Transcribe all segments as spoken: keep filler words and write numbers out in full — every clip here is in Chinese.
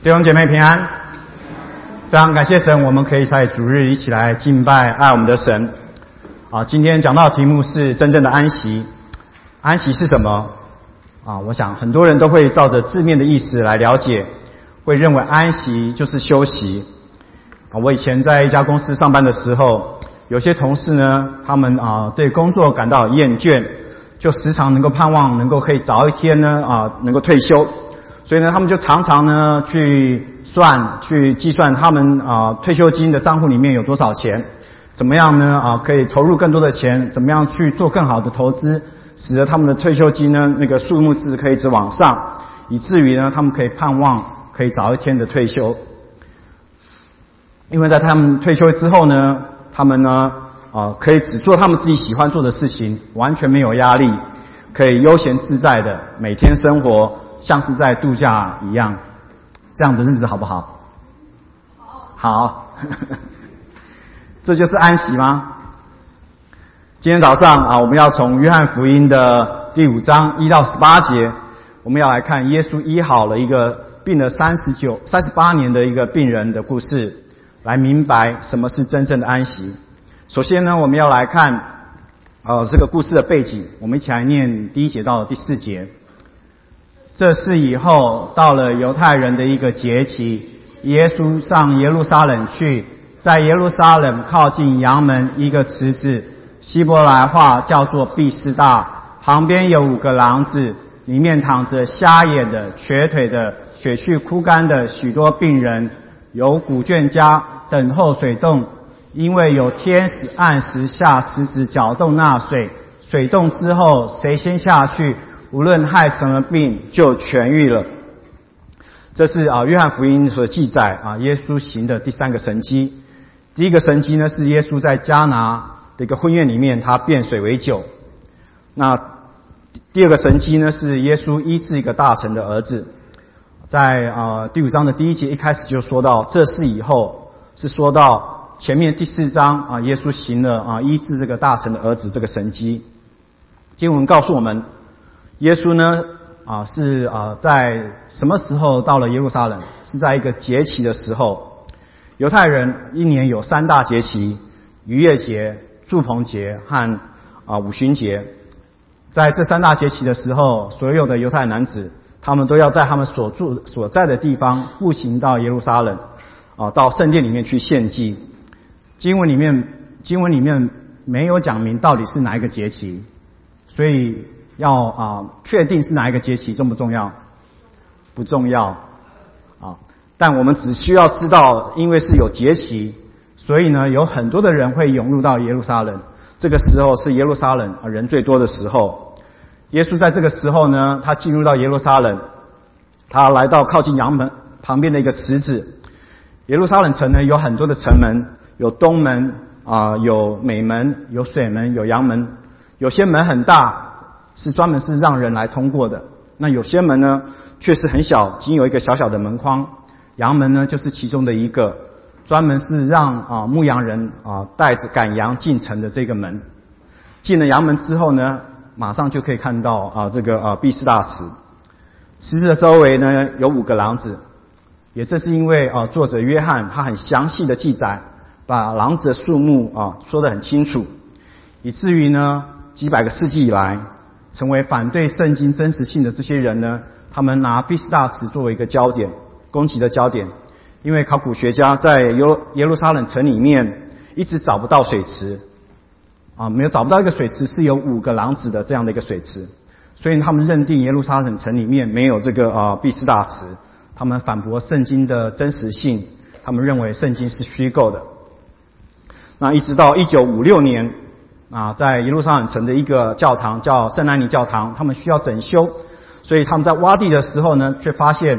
弟兄姐妹平安，非常感谢神，我们可以在主日一起来敬拜爱我们的神。啊，今天讲到的题目是真正的安息。安息是什么？啊，我想很多人都会照着字面的意思来了解，会认为安息就是休息。啊，我以前在一家公司上班的时候，有些同事呢，他们啊对工作感到厌倦，就时常能够盼望能够可以早一天呢啊能够退休。所以呢，他们就常常呢去算、去计算他们啊退休金的账户里面有多少钱，怎么样呢啊可以投入更多的钱，怎么样去做更好的投资，使得他们的退休金呢那个数目字可以一直往上，以至于呢他们可以盼望可以早一天的退休。因为在他们退休之后呢，他们呢啊可以只做他们自己喜欢做的事情，完全没有压力，可以悠闲自在的每天生活。像是在度假一样，这样的日子好不好？好，这就是安息吗？今天早上啊，我们要从约翰福音的第五章一到十八节，我们要来看耶稣医好了一个病了三十九、三十八年的一个病人的故事，来明白什么是真正的安息。首先呢，我们要来看呃这个故事的背景，我们一起来念第一节到第四节。这事以后，到了犹太人的一个节期，耶稣上耶路撒冷去，在耶路撒冷靠近羊门一个池子，希伯来话叫做毕士大，旁边有五个廊子，里面躺着瞎眼的、瘸腿的、血气枯干的许多病人，有古卷家等候水动，因为有天使按时下池子搅动那水，水动之后，谁先下去，无论害什么病就痊愈了。这是啊约翰福音所记载啊耶稣行的第三个神迹。第一个神迹呢是耶稣在迦拿的一个婚宴里面，他变水为酒。那第二个神迹呢是耶稣医治一个大臣的儿子。在啊第五章的第一节一开始就说到这事以后，是说到前面第四章啊耶稣行了啊医治这个大臣的儿子这个神迹。经文告诉我们，耶稣呢啊是啊在什么时候到了耶路撒冷？是在一个节期的时候。犹太人一年有三大节期：逾越节、住棚节和啊五旬节。在这三大节期的时候，所有的犹太男子他们都要在他们所住所在的地方步行到耶路撒冷啊到圣殿里面去献祭。经文里面经文里面没有讲明到底是哪一个节期，所以要啊确定是哪一个节期重不重要？不重要啊，但我们只需要知道，因为是有节期，所以呢有很多的人会涌入到耶路撒冷。这个时候是耶路撒冷人最多的时候。耶稣在这个时候呢，他进入到耶路撒冷，他来到靠近羊门旁边的一个池子。耶路撒冷城呢有很多的城门，有东门啊，有美门，有水门，有羊门。有些门很大，是专门是让人来通过的。那有些门呢却是很小，仅有一个小小的门框。羊门呢就是其中的一个，专门是让啊牧羊人啊带着赶羊进城的这个门。进了羊门之后呢，马上就可以看到啊这个啊毕士大池。池子的周围呢有五个廊子，也正是因为啊作者约翰他很详细的记载，把廊子的数目啊说得很清楚，以至于呢几百个世纪以来，成为反对圣经真实性的这些人呢，他们拿毕士大池作为一个焦点，攻击的焦点。因为考古学家在耶路撒冷城里面一直找不到水池啊，没有找不到一个水池是有五个廊子的这样的一个水池，所以他们认定耶路撒冷城里面没有这个啊毕士大池，他们反驳圣经的真实性，他们认为圣经是虚构的。那一直到一九五六年啊，在耶路撒冷城的一个教堂叫圣安妮教堂，他们需要整修，所以他们在挖地的时候呢，却发现，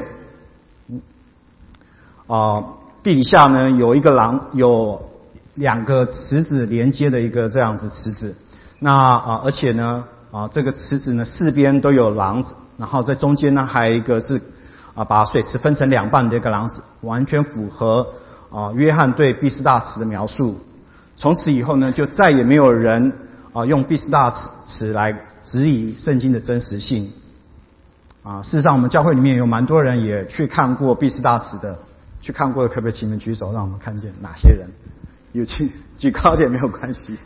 啊、呃，地底下呢有一个廊，有两个池子连接的一个这样子池子。那啊、呃，而且呢啊，这个池子呢四边都有廊子，然后在中间呢还有一个是啊把水池分成两半的一个廊子，完全符合啊约翰对毕士大池的描述。从此以后呢，就再也没有人啊用毕士大池来质疑圣经的真实性。 啊，事实上我们教会里面有蛮多人也去看过毕士大池的，去看过的可不可以请你们举手，让我们看见哪些人？有举举高点没有关系。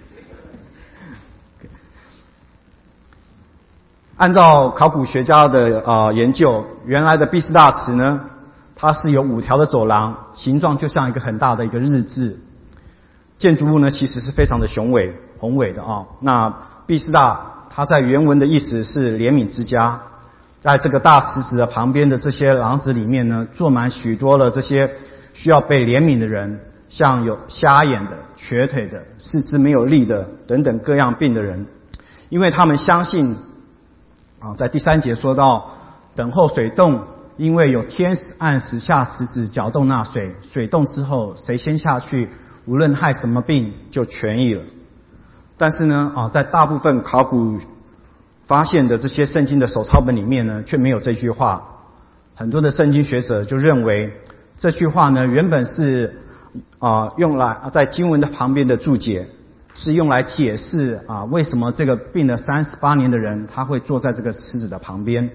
按照考古学家的呃研究，原来的毕士大池呢，它是有五条的走廊，形状就像一个很大的一个日字。建筑物呢，其实是非常的雄伟宏伟的啊。那毕士大它在原文的意思是怜悯之家，在这个大池子的旁边的这些廊子里面呢，坐满许多的这些需要被怜悯的人，像有瞎眼的、瘸腿的、四肢没有力的等等各样病的人，因为他们相信啊，在第三节说到等候水动，因为有天使按时下石子搅动那水，水动之后谁先下去，无论害什么病就痊愈了。但是呢啊，在大部分考古发现的这些圣经的手抄本里面呢，却没有这句话。很多的圣经学者就认为这句话呢，原本是啊用来在经文的旁边的注解，是用来解释啊为什么这个病了三十八年的人他会坐在这个池子的旁边。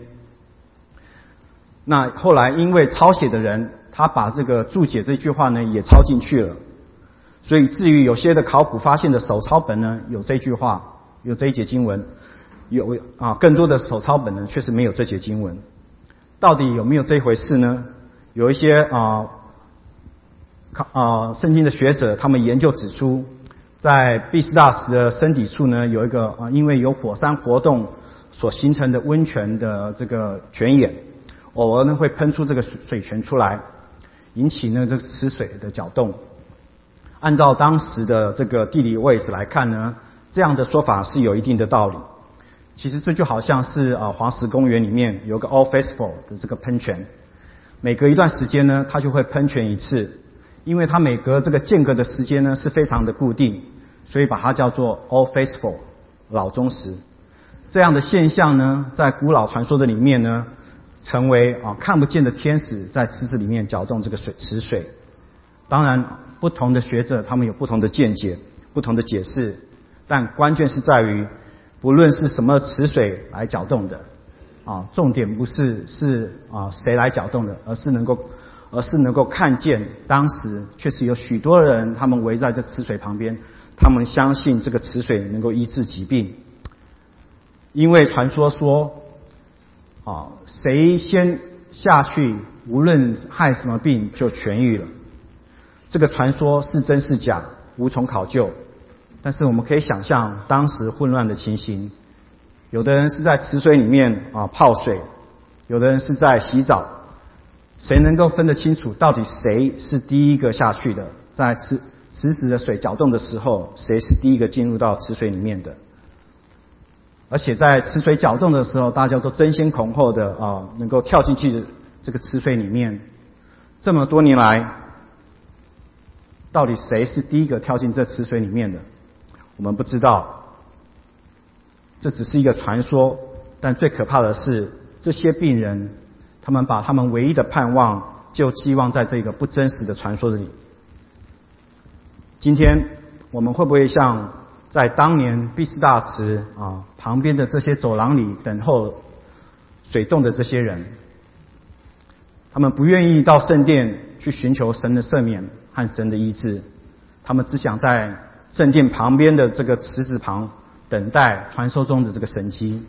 那后来因为抄写的人他把这个注解这句话呢也抄进去了，所以至于有些的考古发现的手抄本呢有这句话，有这一节经文，有啊更多的手抄本呢确实没有这节经文。到底有没有这一回事呢？有一些啊考啊圣经的学者他们研究指出，在毕士大池的身体处呢，有一个啊，因为有火山活动所形成的温泉的这个泉眼，偶尔呢会喷出这个水泉出来，引起呢这个池水的搅动。按照当时的这个地理位置来看呢，这样的说法是有一定的道理。其实这就好像是啊黄石公园里面有个 All Festival 的这个喷泉，每隔一段时间呢，它就会喷泉一次，因为它每隔这个间隔的时间呢是非常的固定，所以把它叫做 All Faithful 老忠实。这样的现象呢，在古老传说的里面呢，成为啊看不见的天使在池子里面搅动这个水池水。当然，不同的学者他们有不同的见解、不同的解释，但关键是在于，不论是什么池水来搅动的，啊，重点不是是啊谁来搅动的，而是能够。而是能够看见当时确实有许多人他们围在这池水旁边，他们相信这个池水能够医治疾病。因为传说说啊，谁先下去无论害什么病就痊愈了。这个传说是真是假无从考究，但是我们可以想象当时混乱的情形，有的人是在池水里面啊泡水，有的人是在洗澡，谁能够分得清楚到底谁是第一个下去的？在池池子的水搅动的时候，谁是第一个进入到池水里面的？而且在池水搅动的时候，大家都争先恐后的啊，能够跳进去这个池水里面。这么多年来，到底谁是第一个跳进这池水里面的？我们不知道，这只是一个传说。但最可怕的是，这些病人，他们把他们唯一的盼望就寄望在这个不真实的传说里。今天我们会不会像在当年毕士大池啊旁边的这些走廊里等候水动的这些人，他们不愿意到圣殿去寻求神的赦免和神的医治，他们只想在圣殿旁边的这个池子旁等待传说中的这个神迹。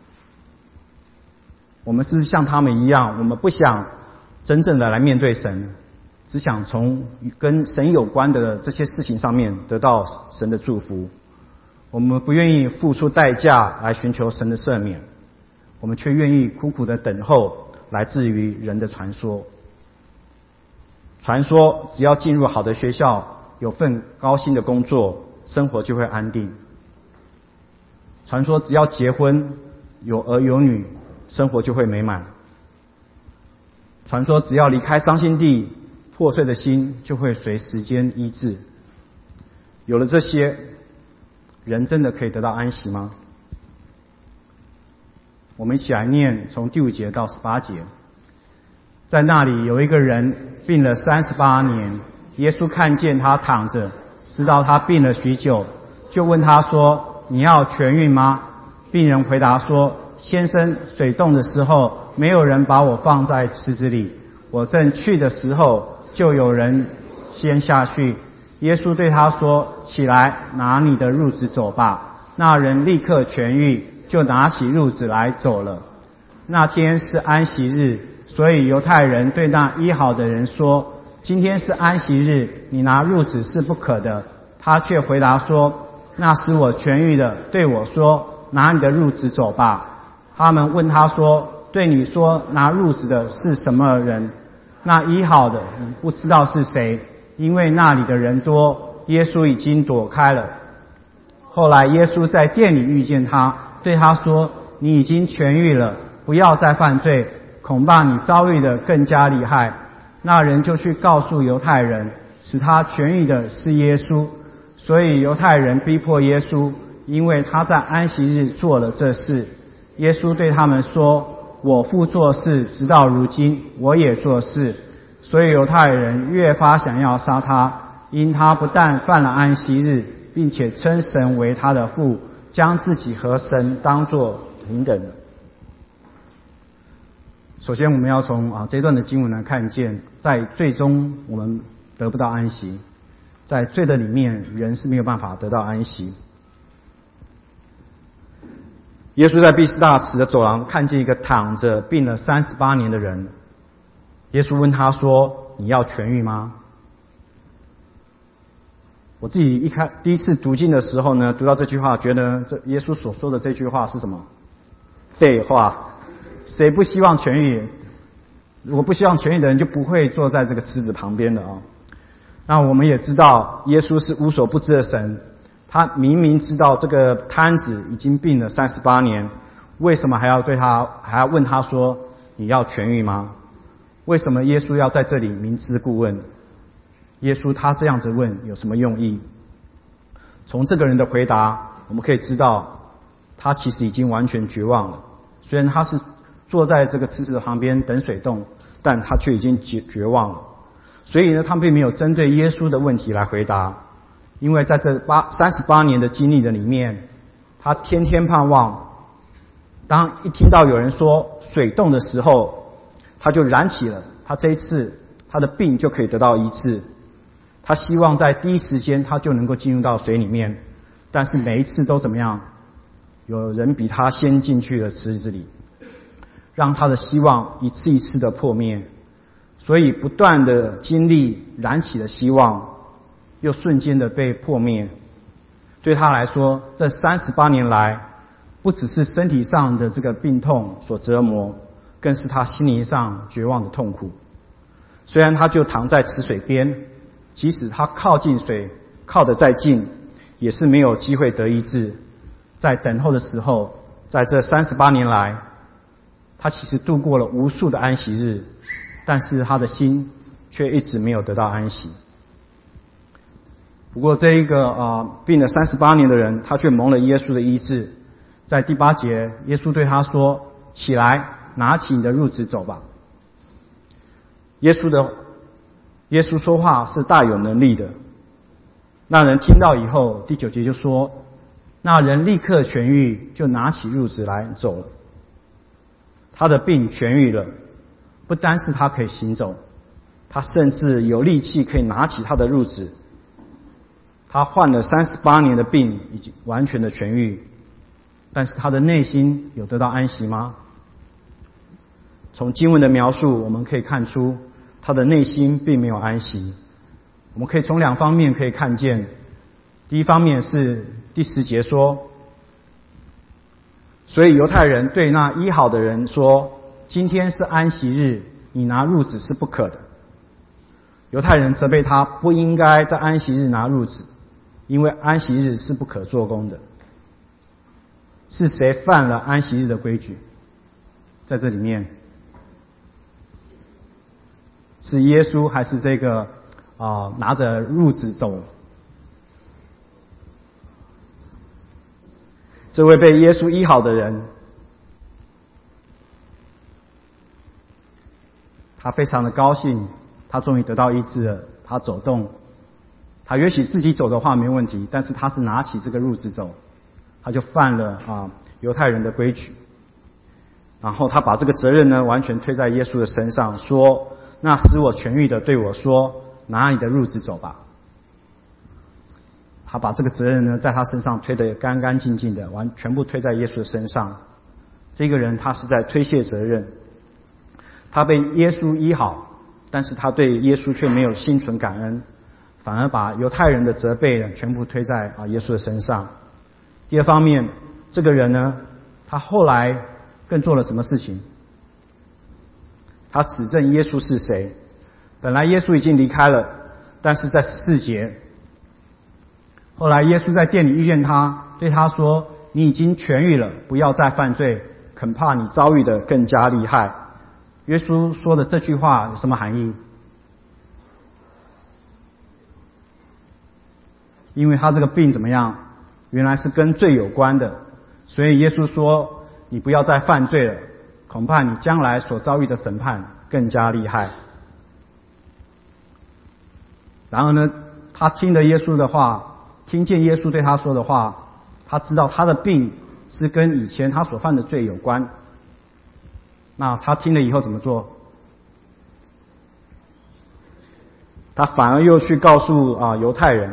我们是像他们一样，我们不想真正的来面对神，只想从跟神有关的这些事情上面得到神的祝福。我们不愿意付出代价来寻求神的赦免，我们却愿意苦苦的等候来自于人的传说。传说只要进入好的学校，有份高薪的工作，生活就会安定。传说只要结婚，有儿有女，生活就会美满。传说只要离开伤心地，破碎的心就会随时间医治。有了这些，人真的可以得到安息吗？我们一起来念从第五节到十八节。在那里有一个人病了三十八年，耶稣看见他躺着，知道他病了许久，就问他说：你要痊愈吗？病人回答说：先生，水动的时候没有人把我放在池子里，我正去的时候，就有人先下去。耶稣对他说：起来，拿你的褥子走吧。那人立刻痊愈，就拿起褥子来走了。那天是安息日，所以犹太人对那医好的人说：今天是安息日，你拿褥子是不可的。他却回答说：那使我痊愈的对我说：拿你的褥子走吧。他们问他说：对你说拿褥子的是什么人？那医好的不知道是谁，因为那里的人多，耶稣已经躲开了。后来耶稣在店里遇见他，对他说：你已经痊愈了，不要再犯罪，恐怕你遭遇的更加厉害。那人就去告诉犹太人，使他痊愈的是耶稣。所以犹太人逼迫耶稣，因为他在安息日做了这事。耶稣对他们说：我父做事，直到如今，我也做事。所以犹太人越发想要杀他，因他不但犯了安息日，并且称神为他的父，将自己和神当作平等的。首先我们要从啊这段的经文来看见，在最终我们得不到安息，在罪的里面人是没有办法得到安息。耶稣在毕士大池的走廊看见一个躺着病了三十八年的人，耶稣问他说：你要痊愈吗？我自己一开第一次读经的时候呢，读到这句话，觉得这耶稣所说的这句话是什么？废话，谁不希望痊愈？如果不希望痊愈的人，就不会坐在这个池子旁边的啊。那我们也知道，耶稣是无所不知的神，他明明知道这个瘫子已经病了三十八年，为什么还要对他还要问他说：你要痊愈吗？为什么耶稣要在这里明知故问？耶稣他这样子问有什么用意？从这个人的回答，我们可以知道，他其实已经完全绝望了。虽然他是坐在这个池子的旁边等水动，但他却已经绝绝望了。所以呢，他并没有针对耶稣的问题来回答，因为在这八三十八年的经历的里面，他天天盼望，当一听到有人说水动的时候，他就燃起了，他这一次他的病就可以得到医治。他希望在第一时间他就能够进入到水里面，但是每一次都怎么样？有人比他先进去了池子里，让他的希望一次一次的破灭。所以不断的经历燃起的希望，又瞬间的被破灭。对他来说，这三十八年来，不只是身体上的这个病痛所折磨，更是他心灵上绝望的痛苦。虽然他就躺在池水边，即使他靠近水，靠得再近，也是没有机会得医治。在等候的时候，在这三十八年来，他其实度过了无数的安息日，但是他的心却一直没有得到安息。不过这一个啊、呃、病了三十八年的人，他却蒙了耶稣的医治。在第八节，耶稣对他说：起来，拿起你的褥子走吧。耶稣的耶稣说话是大有能力的。那人听到以后，第九节就说，那人立刻痊愈，就拿起褥子来走了。他的病痊愈了，不单是他可以行走，他甚至有力气可以拿起他的褥子。他患了三十八年的病，已经完全的痊愈，但是他的内心有得到安息吗？从经文的描述，我们可以看出他的内心并没有安息。我们可以从两方面可以看见。第一方面是第十节说，所以犹太人对那医好的人说，今天是安息日，你拿褥子是不可的。犹太人责备他不应该在安息日拿褥子，因为安息日是不可做工的。是谁犯了安息日的规矩？在这里面是耶稣还是这个啊、呃、拿着褥子走？这位被耶稣医好的人，他非常的高兴，他终于得到医治了。他走动，他也许自己走的话没问题，但是他是拿起这个褥子走，他就犯了啊犹太人的规矩。 然后他把这个责任呢完全推在耶稣的身上，说：“那使我痊愈的对我说，拿你的褥子走吧。”他把这个责任呢在他身上推得干干净净的，完全部推在耶稣的身上。这个人他是在推卸责任，他被耶稣医好，但是他对耶稣却没有心存感恩，反而把犹太人的责备呢全部推在啊耶稣的身上。第二方面，这个人呢，他后来更做了什么事情？他指证耶稣是谁？本来耶稣已经离开了，但是在十四节，后来耶稣在店里遇见他，对他说：“你已经痊愈了，不要再犯罪，恐怕你遭遇的更加厉害。”耶稣说的这句话有什么含义？因为他这个病怎么样？原来是跟罪有关的，所以耶稣说：“你不要再犯罪了，恐怕你将来所遭遇的审判更加厉害。”然后呢，他听了耶稣的话，听见耶稣对他说的话，他知道他的病是跟以前他所犯的罪有关。那他听了以后怎么做？他反而又去告诉啊犹太人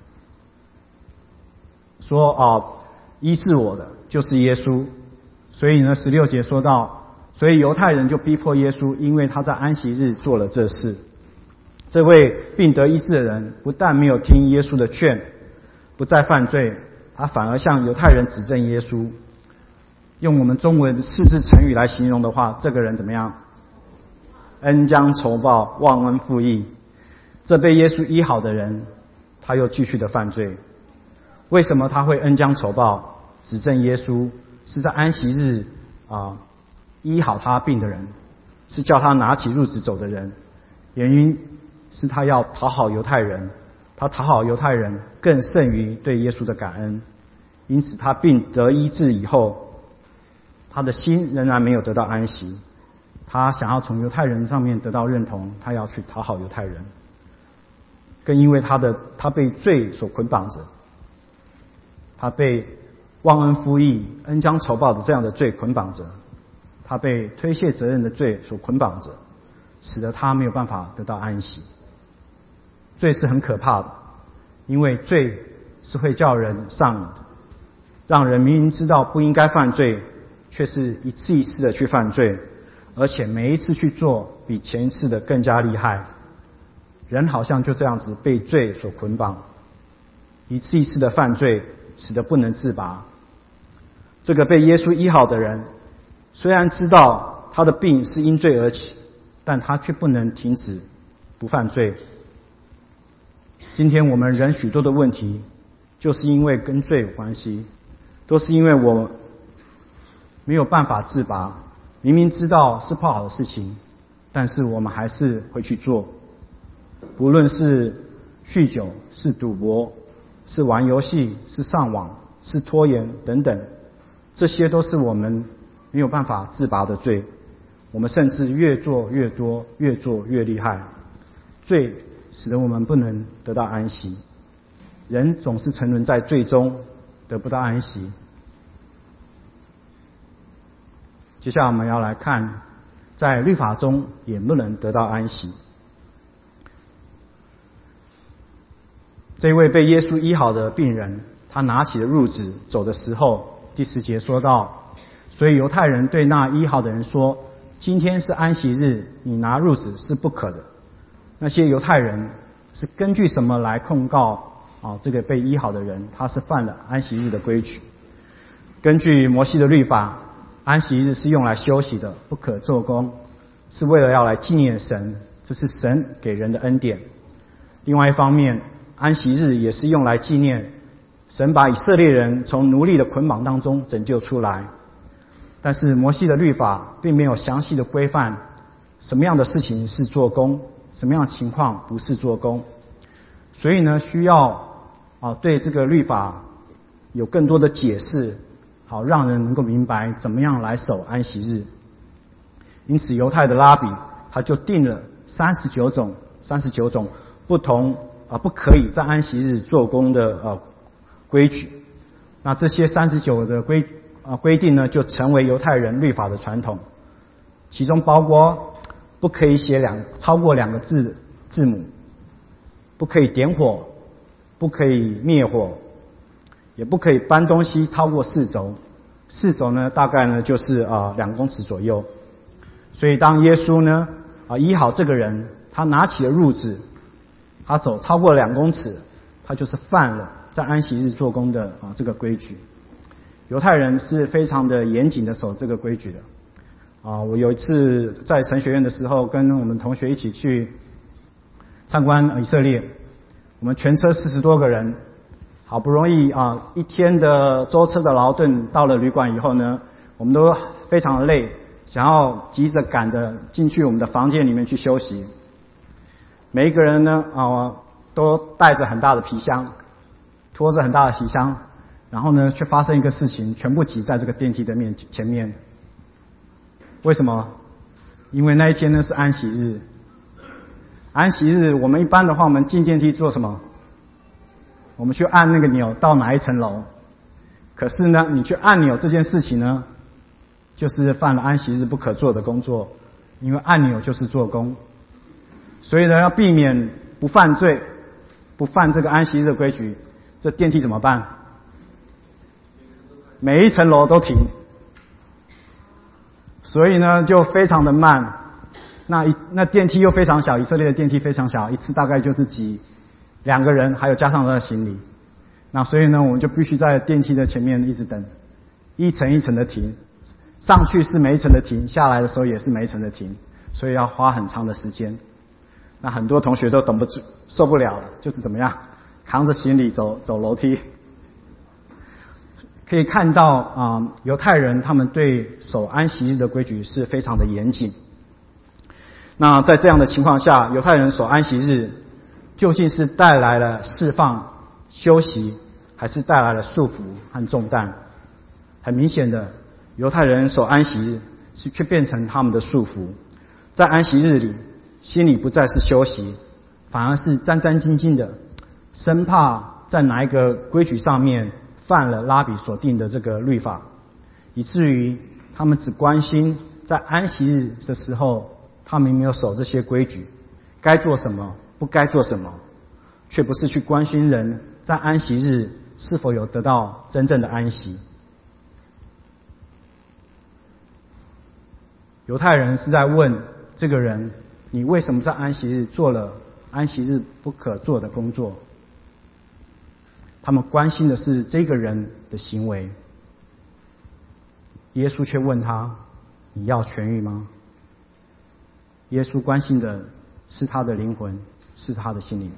说：“啊，医治我的就是耶稣。”所以呢，十六节说到，所以犹太人就逼迫耶稣，因为他在安息日做了这事。这位病得医治的人，不但没有听耶稣的劝，不再犯罪，他反而向犹太人指证耶稣。用我们中文的四字成语来形容的话，这个人怎么样？恩将仇报，忘恩负义。这被耶稣医好的人，他又继续的犯罪。为什么他会恩将仇报，指证耶稣是在安息日啊医好他病的人，是叫他拿起褥子走的人？原因是他要讨好犹太人，他讨好犹太人更胜于对耶稣的感恩。因此他病得医治以后，他的心仍然没有得到安息，他想要从犹太人上面得到认同，他要去讨好犹太人。更因为他的他被罪所捆绑着，他被忘恩负义、恩将仇报的这样的罪捆绑着，他被推卸责任的罪所捆绑着，使得他没有办法得到安息。罪是很可怕的，因为罪是会叫人上瘾的，让人明明知道不应该犯罪，却是一次一次的去犯罪，而且每一次去做比前一次的更加厉害。人好像就这样子被罪所捆绑，一次一次的犯罪，使得不能自拔。这个被耶稣医好的人，虽然知道他的病是因罪而起，但他却不能停止不犯罪。今天我们人许多的问题，就是因为跟罪有关系，都是因为我没有办法自拔，明明知道是不好的事情，但是我们还是会去做。不论是酗酒，是赌博，是玩游戏，是上网，是拖延等等，这些都是我们没有办法自拔的罪。我们甚至越做越多，越做越厉害，罪使得我们不能得到安息。人总是沉沦在罪中，得不到安息。接下来我们要来看，在律法中也不能得到安息。这位被耶稣医好的病人，他拿起了褥子走的时候，第十节说到，所以犹太人对那医好的人说：“今天是安息日，你拿褥子是不可的。”那些犹太人是根据什么来控告啊这个被医好的人他是犯了安息日的规矩？根据摩西的律法，安息日是用来休息的，不可做工，是为了要来纪念神，这是神给人的恩典。另外一方面，安息日也是用来纪念神把以色列人从奴隶的捆绑当中拯救出来。但是摩西的律法并没有详细的规范什么样的事情是做工，什么样的情况不是做工，所以呢，需要啊对这个律法有更多的解释，好让人能够明白怎么样来守安息日。因此犹太的拉比他就定了三十九种三十九种不同啊不可以在安息日做工的呃规矩。那这些三十九的规啊规定呢，就成为犹太人律法的传统，其中包括不可以写两超过两个字字母，不可以点火，不可以灭火，也不可以搬东西超过四轴。四轴呢，大概呢就是啊两公尺左右。所以当耶稣呢啊医好这个人，他拿起了褥子，他走超过两公尺，他就是犯了在安息日做工的啊这个规矩。犹太人是非常的严谨的守这个规矩的啊。我有一次在神学院的时候，跟我们同学一起去参观以色列，我们全车四十多个人，好不容易啊一天的舟车的劳顿，到了旅馆以后呢，我们都非常的累，想要急着赶着进去我们的房间里面去休息。每一个人呢啊都带着很大的皮箱，拖着很大的皮箱，然后呢却发生一个事情，全部挤在这个电梯的面前面。为什么？因为那一天呢是安息日。安息日我们一般的话，我们进电梯做什么？我们去按那个钮到哪一层楼。可是呢你去按钮这件事情呢，就是犯了安息日不可做的工作，因为按钮就是做工。所以呢要避免不犯罪，不犯这个安息日的规矩，这电梯怎么办？每一层楼都停，所以呢就非常的慢。那一那电梯又非常小，以色列的电梯非常小，一次大概就是挤两个人，还有加上他的行李。那所以呢我们就必须在电梯的前面一直等，一层一层的停，上去是每一层的停，下来的时候也是每一层的停，所以要花很长的时间。那很多同学都等不住，受不了了，就是怎么样扛着行李走走楼梯。可以看到啊、呃，犹太人他们对守安息日的规矩是非常的严谨。那在这样的情况下，犹太人守安息日究竟是带来了释放、休息，还是带来了束缚和重担？很明显的，犹太人守安息日是却变成他们的束缚。在安息日里，心里不再是休息，反而是战战兢兢的，生怕在哪一个规矩上面犯了拉比所定的这个律法，以至于他们只关心在安息日的时候他们没有守这些规矩，该做什么不该做什么，却不是去关心人在安息日是否有得到真正的安息。犹太人是在问这个人，你为什么在安息日做了安息日不可做的工作？他们关心的是这个人的行为。耶稣却问他，你要痊愈吗？耶稣关心的是他的灵魂，是他的心灵。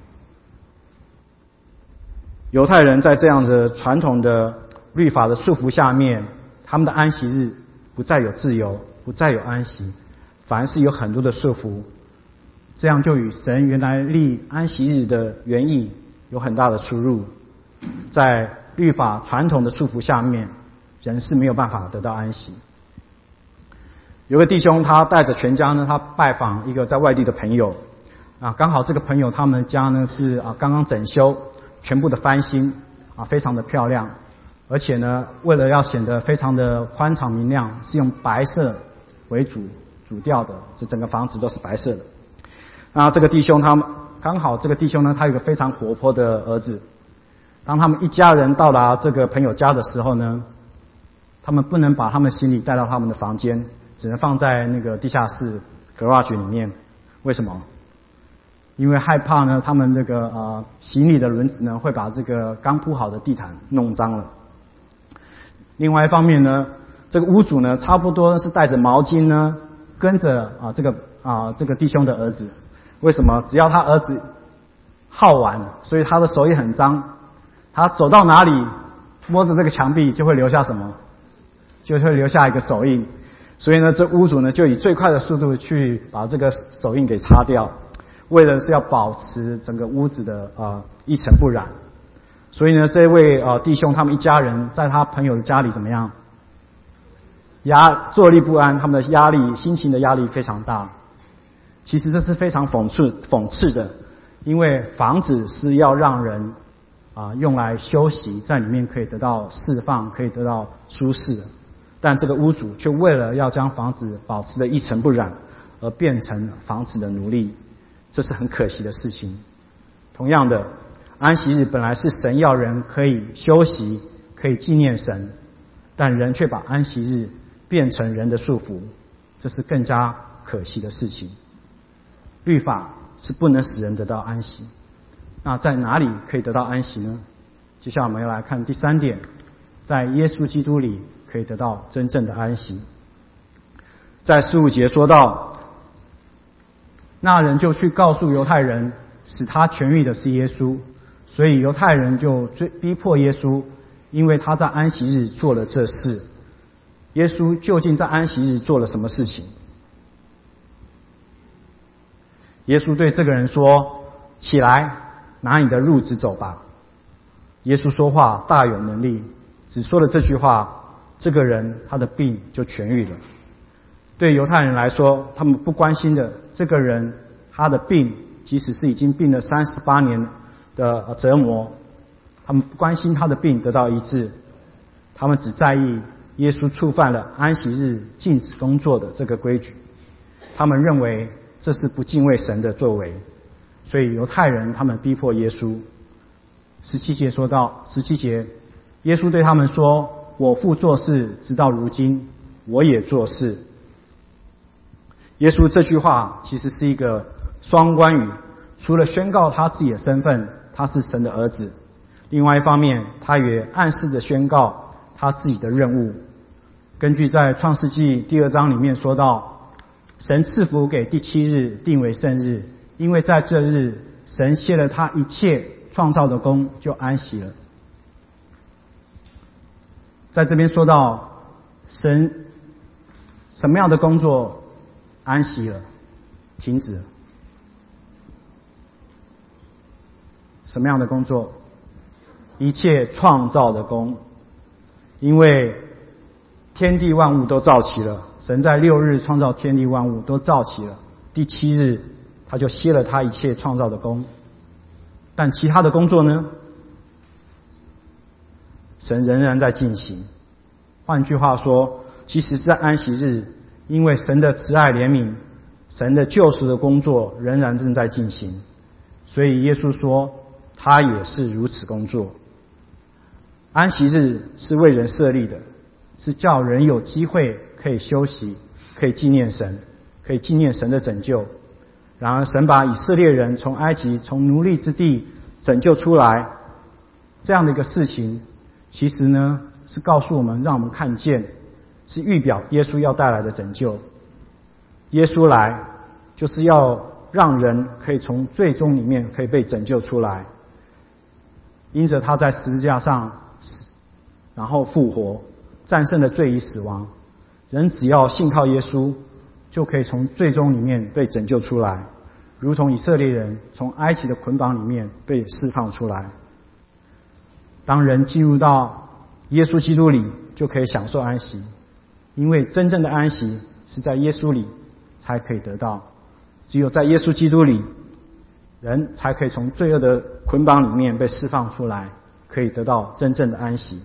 犹太人在这样子传统的律法的束缚下面，他们的安息日不再有自由，不再有安息，反而是有很多的束缚。这样就与神原来立安息日的原意有很大的出入。在律法传统的束缚下面，人是没有办法得到安息。有个弟兄，他带着全家呢，他拜访一个在外地的朋友啊，刚好这个朋友他们家呢是啊刚刚整修，全部的翻新啊，非常的漂亮，而且呢，为了要显得非常的宽敞明亮，是用白色为主主调的，这整个房子都是白色的。那这个弟兄他们刚好这个弟兄呢，他有个非常活泼的儿子。当他们一家人到达这个朋友家的时候呢，他们不能把他们行李带到他们的房间，只能放在那个地下室 garage 里面。为什么？因为害怕呢，他们这个呃行李的轮子呢会把这个刚铺好的地毯弄脏了。另外一方面呢，这个屋主呢差不多是带着毛巾呢跟着啊这个啊这个弟兄的儿子。为什么？只要他儿子好玩，所以他的手也很脏。他走到哪里，摸着这个墙壁就会留下什么？就会留下一个手印。所以呢，这屋主呢就以最快的速度去把这个手印给擦掉，为的是要保持整个屋子的呃一尘不染。所以呢，这位呃弟兄他们一家人在他朋友的家里怎么样？压坐立不安，他们的压力、心情的压力非常大。其实这是非常讽刺讽刺的，因为房子是要让人啊用来休息，在里面可以得到释放，可以得到舒适的。但这个屋主却为了要将房子保持得一尘不染，而变成房子的奴隶，这是很可惜的事情。同样的，安息日本来是神要人可以休息，可以纪念神，但人却把安息日变成人的束缚，这是更加可惜的事情。律法是不能使人得到安息，那在哪里可以得到安息呢？接下来我们要来看第三点，在耶稣基督里可以得到真正的安息。在十五节说到，那人就去告诉犹太人，使他痊愈的是耶稣，所以犹太人就追逼迫耶稣，因为他在安息日做了这事。耶稣究竟在安息日做了什么事情？耶稣对这个人说：起来，拿你的褥子走吧。耶稣说话大有能力，只说了这句话，这个人他的病就痊愈了。对犹太人来说，他们不关心的这个人他的病，即使是已经病了三十八年的折磨，他们不关心他的病得到医治，他们只在意耶稣触犯了安息日禁止工作的这个规矩，他们认为这是不敬畏神的作为，所以犹太人他们逼迫耶稣。十七节说到，十七节耶稣对他们说：我父做事直到如今，我也做事。耶稣这句话其实是一个双关语，除了宣告他自己的身份，他是神的儿子，另外一方面他也暗示着宣告他自己的任务。根据在创世纪第二章里面说到，神赐福给第七日定为圣日，因为在这日神歇了他一切创造的工，就安息了。在这边说到神什么样的工作安息了，停止了。什么样的工作？一切创造的工。因为天地万物都造齐了，神在六日创造天地万物都造齐了，第七日他就歇了他一切创造的工。但其他的工作呢？神仍然在进行。换句话说，其实在安息日，因为神的慈爱怜悯，神的救赎的工作仍然正在进行，所以耶稣说他也是如此工作。安息日是为人设立的，是叫人有机会可以休息，可以纪念神，可以纪念神的拯救。然而神把以色列人从埃及从奴隶之地拯救出来，这样的一个事情，其实呢是告诉我们，让我们看见，是预表耶稣要带来的拯救。耶稣来就是要让人可以从罪中里面可以被拯救出来，因着他在十字架上死，然后复活，战胜了罪与死亡，人只要信靠耶稣，就可以从罪中里面被拯救出来，如同以色列人从埃及的捆绑里面被释放出来。当人进入到耶稣基督里，就可以享受安息，因为真正的安息是在耶稣里才可以得到，只有在耶稣基督里，人才可以从罪恶的捆绑里面被释放出来，可以得到真正的安息。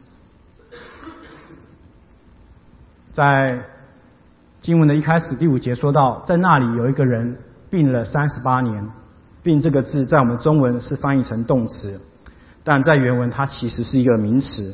在经文的一开始第五节说到，在那里有一个人病了三十八年。病这个字在我们中文是翻译成动词，但在原文它其实是一个名词。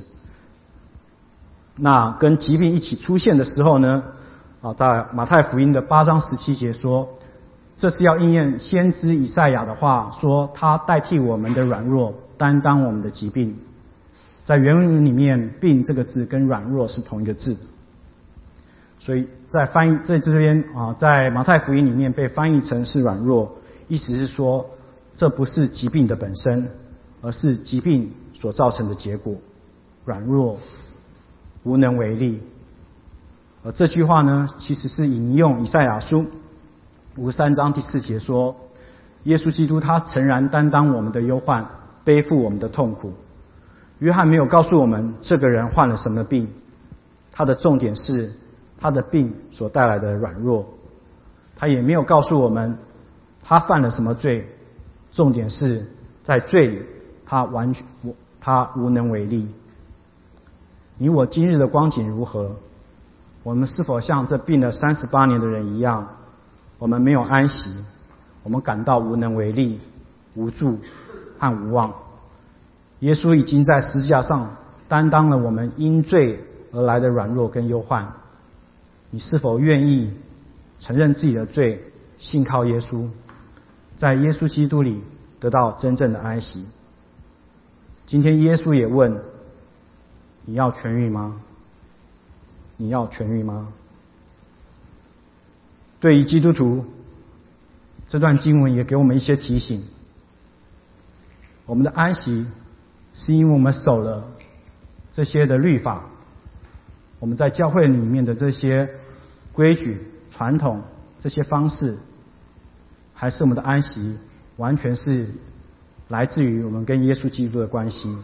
那跟疾病一起出现的时候呢，啊，在马太福音的八章十七节说，这是要应验先知以赛亚的话，说他代替我们的软弱，担当我们的疾病。在原文里面，病这个字跟软弱是同一个字，所以在翻译在这边啊，在马太福音里面被翻译成是软弱，意思是说这不是疾病的本身，而是疾病所造成的结果，软弱无能为力。而这句话呢，其实是引用以赛亚书五十三章第四节说，耶稣基督他诚然担当我们的忧患，背负我们的痛苦。约翰没有告诉我们这个人患了什么病，他的重点是他的病所带来的软弱，他也没有告诉我们他犯了什么罪，重点是在罪里他完全他无能为力。你我今日的光景如何？我们是否像这病了三十八年的人一样？我们没有安息，我们感到无能为力、无助和无望。耶稣已经在十字架上担当了我们因罪而来的软弱跟忧患。你是否愿意承认自己的罪，信靠耶稣，在耶稣基督里得到真正的安息？今天耶稣也问：你要痊愈吗？你要痊愈吗？对于基督徒，这段经文也给我们一些提醒。我们的安息是因为我们守了这些的律法，我们在教会里面的这些规矩、传统、这些方式，还是我们的安息完全是来自于我们跟耶稣基督的关系？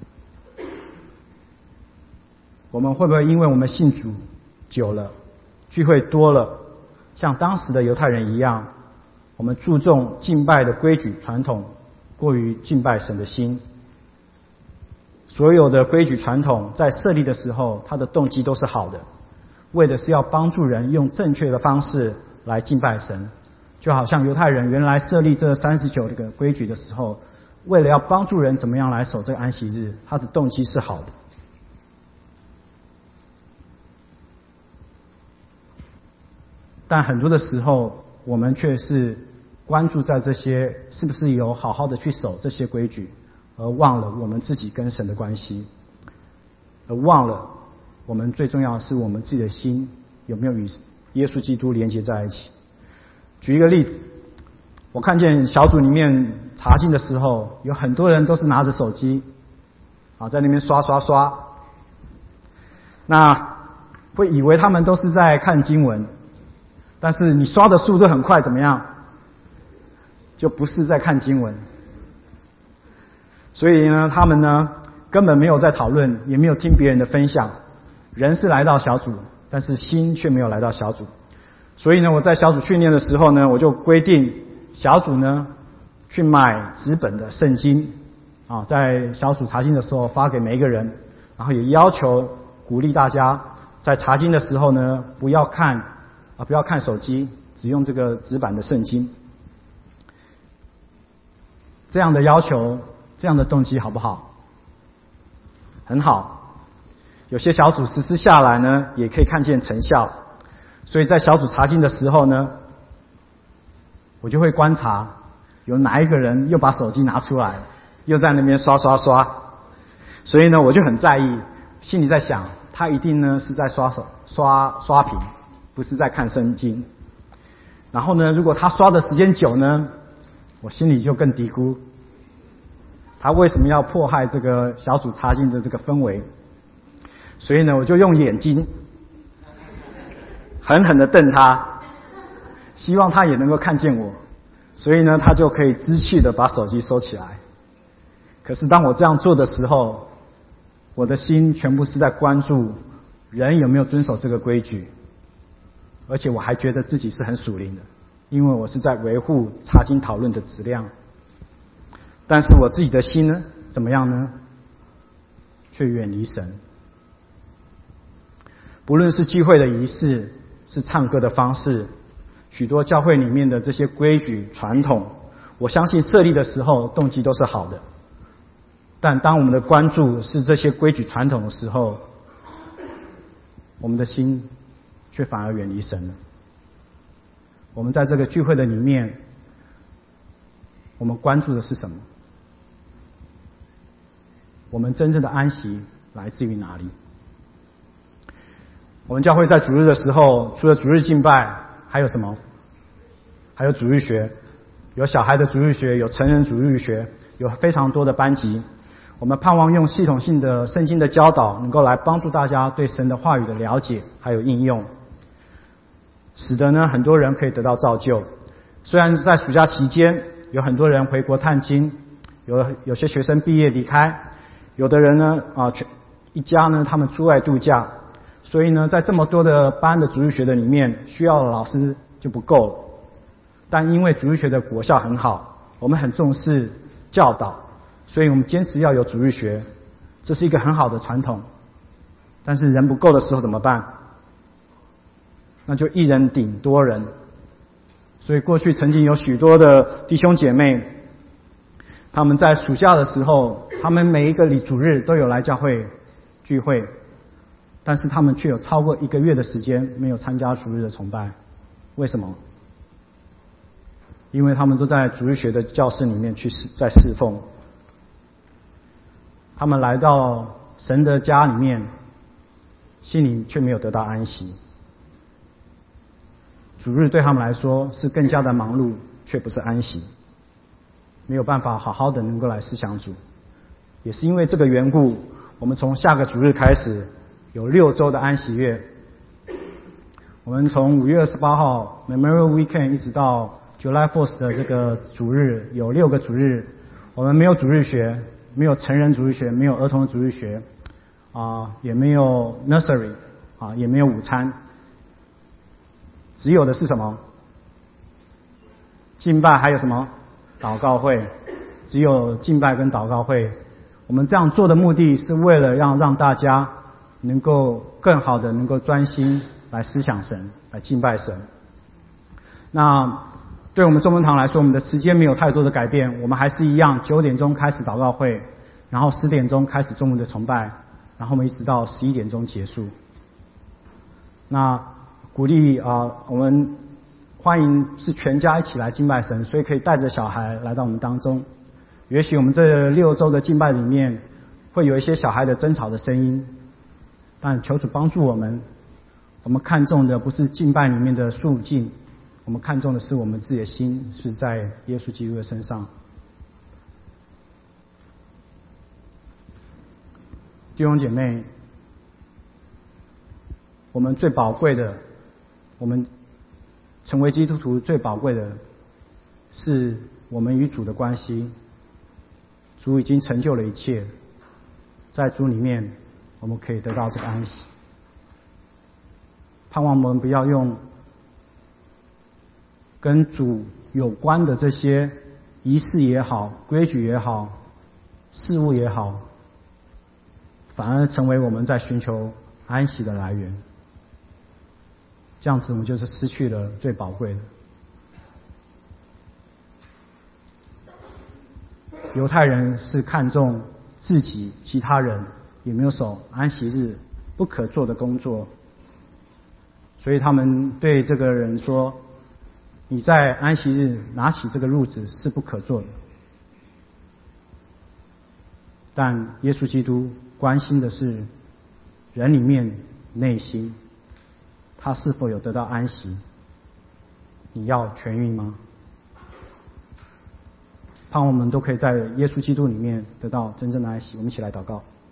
我们会不会因为我们信主久了，聚会多了，像当时的犹太人一样，我们注重敬拜的规矩传统，过于敬拜神的心？所有的规矩传统在设立的时候，它的动机都是好的，为的是要帮助人用正确的方式来敬拜神。就好像犹太人原来设立这三十九个规矩的时候，为了要帮助人怎么样来守这个安息日，它的动机是好的。但很多的时候，我们却是关注在这些是不是有好好的去守这些规矩，而忘了我们自己跟神的关系，而忘了我们最重要的是我们自己的心有没有与耶稣基督连接在一起。举一个例子，我看见小组里面查经的时候，有很多人都是拿着手机啊，在那边刷刷刷，那会以为他们都是在看经文，但是你刷的速度很快，怎么样？就不是在看经文。所以呢，他们呢根本没有在讨论，也没有听别人的分享。人是来到小组，但是心却没有来到小组。所以呢，我在小组训练的时候呢，我就规定小组呢去买纸本的圣经啊，在小组查经的时候发给每一个人，然后也要求鼓励大家在查经的时候呢，不要看啊，不要看手机，只用这个纸板的圣经。这样的要求，这样的动机好不好？很好。有些小组实施下来呢，也可以看见成效。所以在小组查经的时候呢，我就会观察有哪一个人又把手机拿出来，又在那边刷刷刷。所以呢，我就很在意，心里在想，他一定呢是在刷手刷刷屏，不是在看圣经。然后呢，如果他刷的时间久呢，我心里就更嘀咕，他为什么要迫害这个小组查经的这个氛围？所以呢，我就用眼睛狠狠地瞪他，希望他也能够看见我。所以呢，他就可以知趣地把手机收起来。可是当我这样做的时候，我的心全部是在关注人有没有遵守这个规矩，而且我还觉得自己是很属灵的，因为我是在维护查经讨论的质量。但是我自己的心呢，怎么样呢？却远离神。不论是聚会的仪式，是唱歌的方式，许多教会里面的这些规矩传统，我相信设立的时候动机都是好的。但当我们的关注是这些规矩传统的时候，我们的心却反而远离神了。我们在这个聚会的里面，我们关注的是什么？我们真正的安息来自于哪里？我们教会在主日的时候，除了主日敬拜，还有什么？还有主日学，有小孩的主日学，有成人主日学，有非常多的班级。我们盼望用系统性的圣经的教导，能够来帮助大家对神的话语的了解，还有应用，使得呢很多人可以得到造就。虽然在暑假期间，有很多人回国探亲，有有些学生毕业离开，有的人呢啊一家呢他们出外度假。所以呢，在这么多的班的主日学的里面，需要的老师就不够了。但因为主日学的果效很好，我们很重视教导， 所以我们坚持要有主日学，这是一个很好的传统。但是人不够的时候怎么办？那就一人顶多人。所以过去曾经有许多的弟兄姐妹，他们在暑假的时候，他们每一个礼主日都有来教会聚会，但是他们却有超过一个月的时间没有参加主日的崇拜。为什么？因为他们都在主日学的教室里面去在侍奉，他们来到神的家里面，心里却没有得到安息。主日对他们来说是更加的忙碌，却不是安息，没有办法好好的能够来思想主。也是因为这个缘故，我们从下个主日开始有六周的安息月。我们从五月二十八号 Memorial Weekend 一直到 July fourth 的这个主日，有六个主日，我们没有主日学，没有成人主日学，没有儿童的主日学，啊，也没有 nursery， 啊，也没有午餐。只有的是什么？敬拜，还有什么？祷告会。只有敬拜跟祷告会。我们这样做的目的是为了让让大家能够更好的能够专心来思想神，来敬拜神。那对我们中文堂来说，我们的时间没有太多的改变，我们还是一样九点钟开始祷告会，然后十点钟开始中午的崇拜，然后我们一直到十一点钟结束。那鼓励啊、呃，我们欢迎是全家一起来敬拜神，所以可以带着小孩来到我们当中。也许我们这六周的敬拜里面会有一些小孩的争吵的声音，但求主帮助我们。我们看重的不是敬拜里面的肃静，我们看重的是我们自己的心是在耶稣基督的身上。弟兄姐妹，我们最宝贵的，我们成为基督徒最宝贵的是我们与主的关系。主已经成就了一切，在主里面我们可以得到这个安息。盼望我们不要用跟主有关的这些仪式也好、规矩也好、事物也好，反而成为我们在寻求安息的来源。这样子我们就是失去了最宝贵的。犹太人是看重自己，其他人也没有守安息日不可做的工作，所以他们对这个人说，你在安息日拿起这个褥子是不可做的。但耶稣基督关心的是人里面内心，他是否有得到安息？你要痊愈吗？盼望我们都可以在耶稣基督里面得到真正的安息。我们一起来祷告。